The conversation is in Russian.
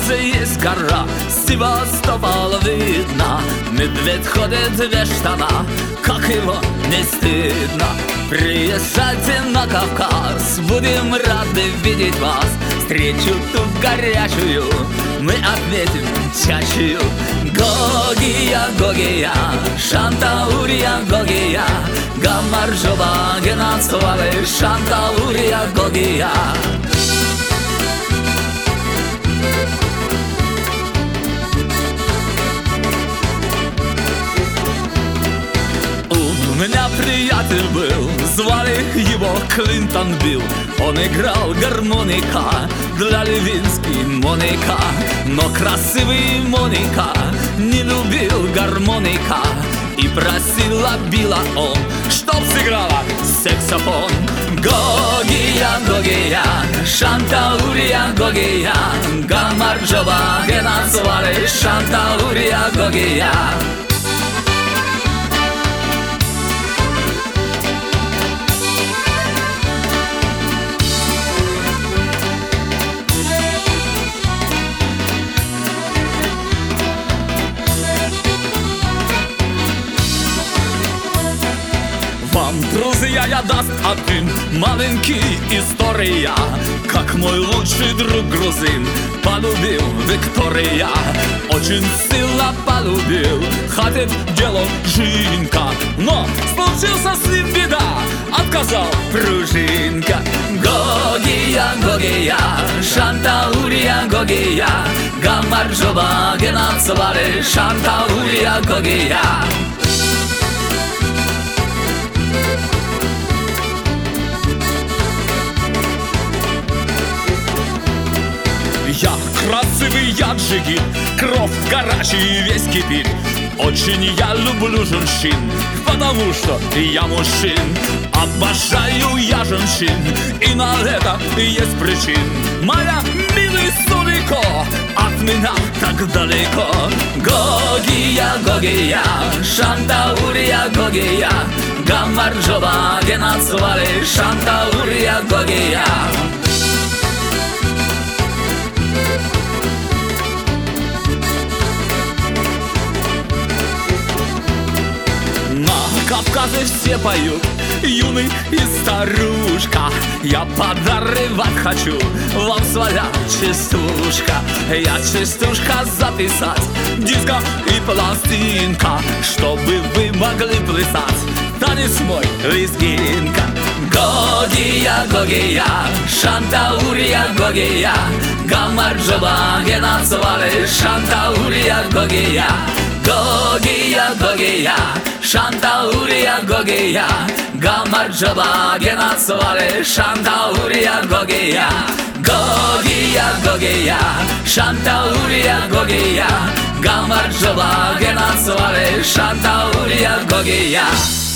Кавказе есть гора, Севастополь видно. Медведь ходит без штана, как его не стыдно. Приезжайте на Кавказ, будем рады видеть вас. Встречу тут горячую мы отметим чачью. Гогия, Гогия, Шантаурия, Гогия, Гамаржоба, Генацвале, Шантаурия, Гогия. У меня приятель был, звали его Клинтон Билл. Он играл гармоника для Левински Моника. Но красивый Моника не любил гармоника. И просила Билла он, чтоб сыграла саксофон. Гогия, Гогия, Шантаурия, Гогия, Гамарджоба, Генацвале, Шантаурия, Гогия. Вам, друзья, я даст один маленький история. Как мой лучший друг грузин полюбил Виктория. Очень сильно полюбил, хотел дело Жинка. Но случился с ним беда, отказал пружинка. Гогия, Гогия, Шантаурия, Гогия, Гамарджоба, Генацвале, Шантаурия, Гогия. Я красивый, я джигит, кровь горячий весь кипит. Очень я люблю женщин, потому что я мужчин. Обожаю я женщин, и на это есть причин. Моя милая Сурико от меня так далеко. Гогия, Гогия, Шантаурия, Гогия, Гамарджоба, Генацвале, Шантаурия, Гогия. На Кавказе все поют, юный и старушка. Я подарывать хочу вам своя частушка. Я частушка записать, диско и пластинка, чтобы вы могли плясать танец мой лезгинка. Гогия, Гогия, Шантаурия, Гогия, Гамарджоба, Генацвале, Шантаурия, Гогия. Гогия, Гогия, Шантаурия, Гогия, Гамарджоба, Генацвале, Шантаурия, Гогия. Гогия, Гогия, Шантаурия, Гогия, Гамарджоба, Генацвале, Шантаурия, Гогия.